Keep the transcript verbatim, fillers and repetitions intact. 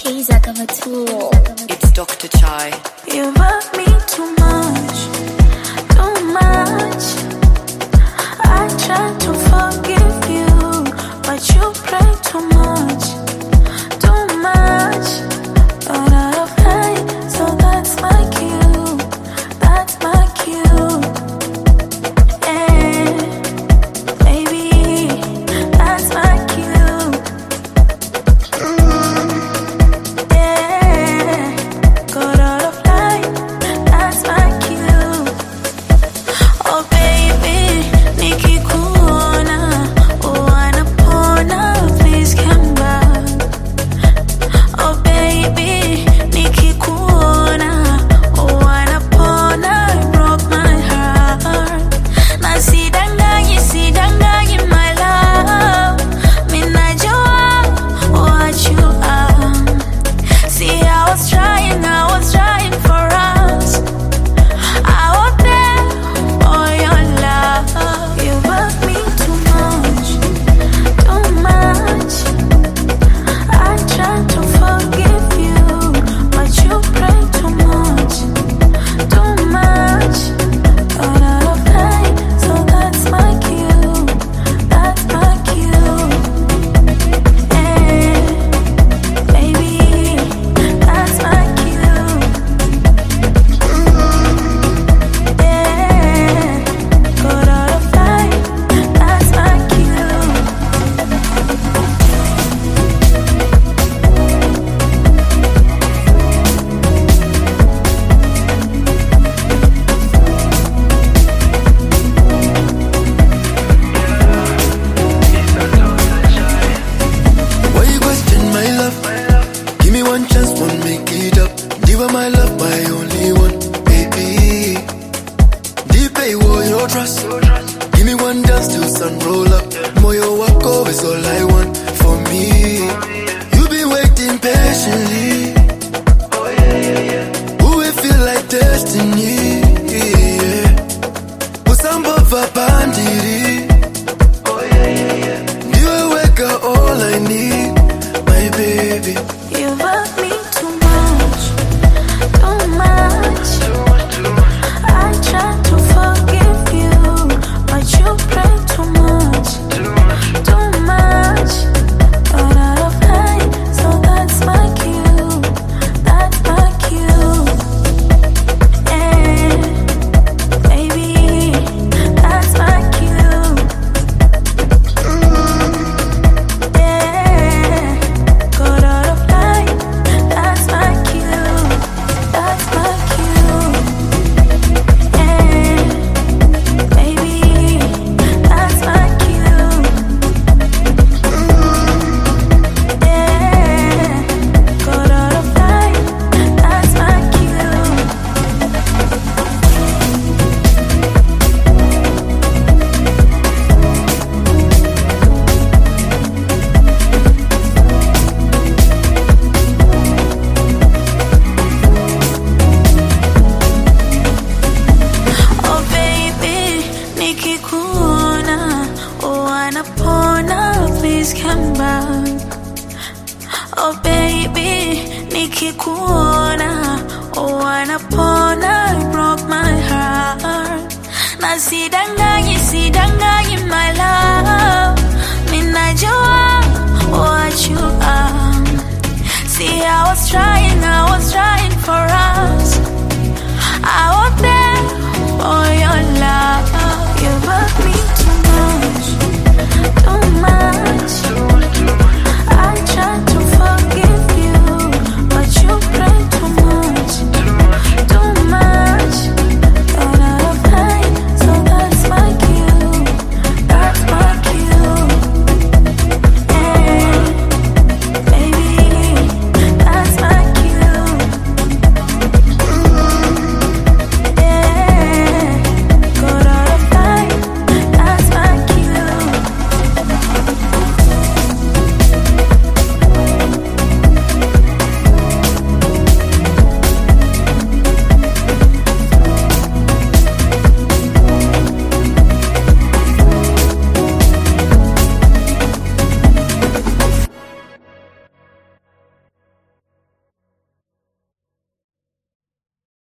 Isaac of a tool. It's Doctor Chai. You love me too much, too much. I try to forgive you, but you play too much, too much. You're not afraid, so that's my cue, that's my cue. And baby, that's my cue. Mm, yeah, got out of line, that's my cue. Oh baby, nikikuona, oh anapona, please come back. Oh baby, nikikuona, oh anapona, it broke my heart. Na sidanganyi, sidanganyi my love, minajua what you are. See, I was trying, I was trying for us. I was there for your love. You love me too much, too much. I try to forgive you, but you play too much, too much. You're not afraid, so that's my cue, that's my cue. And baby, that's my cue. Yeah, got out of line, that's my cue. Why you question my love? Give me one chance, won't make it up. Give her my love, my only one, baby. Deep pay war your trust. Give me one dance till sun roll up. Moyo wako is all I want for me. You've been waiting patiently. Who will feel like destiny? Usambova pandiri. You wake up all I need, my baby. You love me too much, too much. I try to forgive you, but you play too much, too much. You're not afraid, so that's my cue, that's my cue. And baby, that's my cue. Mm, yeah, got out of line, that's my cue, that's my cue. And baby, that's my cue. Mm, yeah, got out of line, that's my cue. Oh baby, nikikuona, oh anapona, please come back. Oh baby, nikikuona, oh anapona, it broke my heart. Na sidanganyi, sidanganyi my love,